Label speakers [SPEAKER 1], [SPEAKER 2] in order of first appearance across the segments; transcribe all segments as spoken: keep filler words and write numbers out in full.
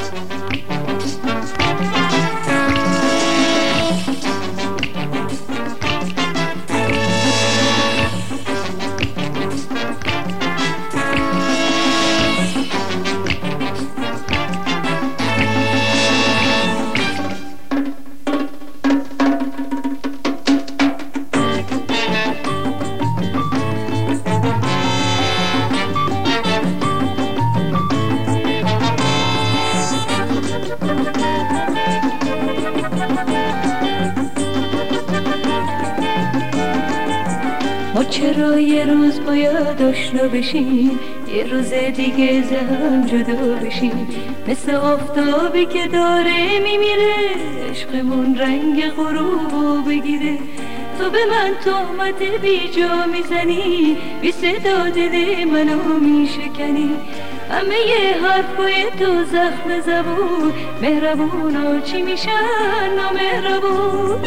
[SPEAKER 1] ما چرا یه روز باید آشنا بشیم، یه روز دیگه زهم جدا بشیم، مثل آفتابی که داره میمیره، عشقمون رنگ غروبو بگیره. تو به من تهمت بی جا میزنی، بی صدا دل منو میشکنی، همه یه حرفای تو زخم زبون، مهربونا چی میشن نامهربون.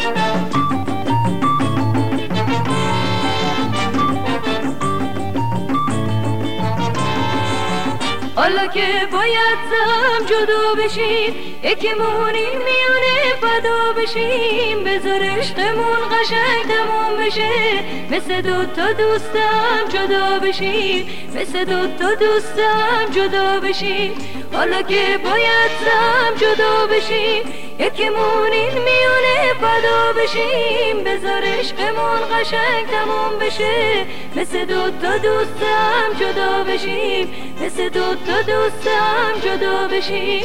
[SPEAKER 1] حالا که باید زم جدا بشیم، یکیمونی میونه فدا بشیم، بذار عشقمون قشنگ تموم بشه، مثل دوتا دوستم جدا بشیم، مثل دوتا دوستم جدا بشیم. حالا که باید زم جدا بشیم، یکیمون این میونه فدا بشیم، بذار عشقمون قشنگ تموم بشه، مثل دوتا دوستم جدا بشیم، مثل دوتا دوستم جدا بشیم.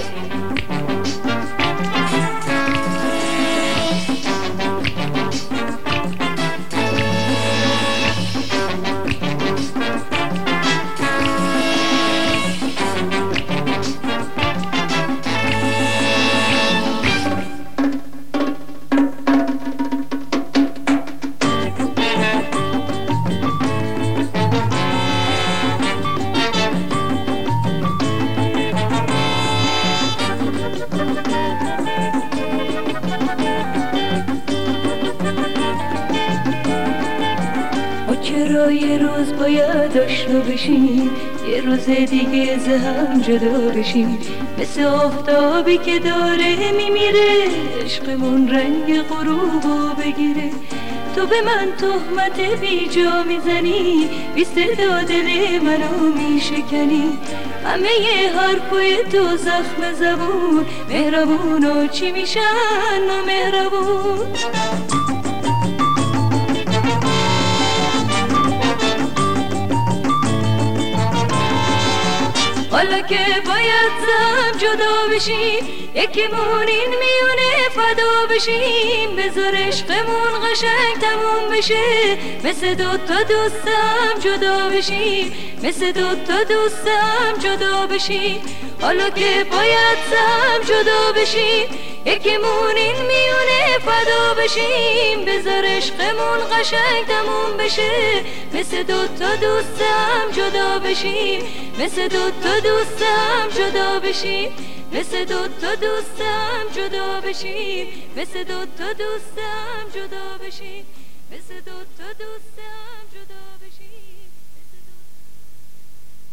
[SPEAKER 1] چرا یه روز باید آشنا بشیم، یه روز دیگه زهم جدا بشیم، مثل آفتابی که داره میمیره، عشقمون رنگ غروبو بگیره. تو به من تهمت بی جا میزنی، بی صدا دل منو میشکنی، همه یه حرفای تو زخم زبون، مهربونا چی میشن نامهربون. حالا که باید زم جدا بشیم، یکیمون این میونه فدا بشیم، بذار عشقمون قشنگ تموم بشه، مثل دوتا دوستم جدا بشیم، مثل دوتا دوستم جدا بشیم. حالا که باید زم جدا بشیم، یکیمون این میونه فدا بشیم، بذار عشقمون قشنگ تموم بشه، مثل دوتا دوستم جدا بشیم، مثل دوتا دوستم جدا بشیم، مثل دوتا دوستم جدا بشیم، مثل دوتا دوستم جدا بشیم، مثل دوتا دوستم جدا بشیم.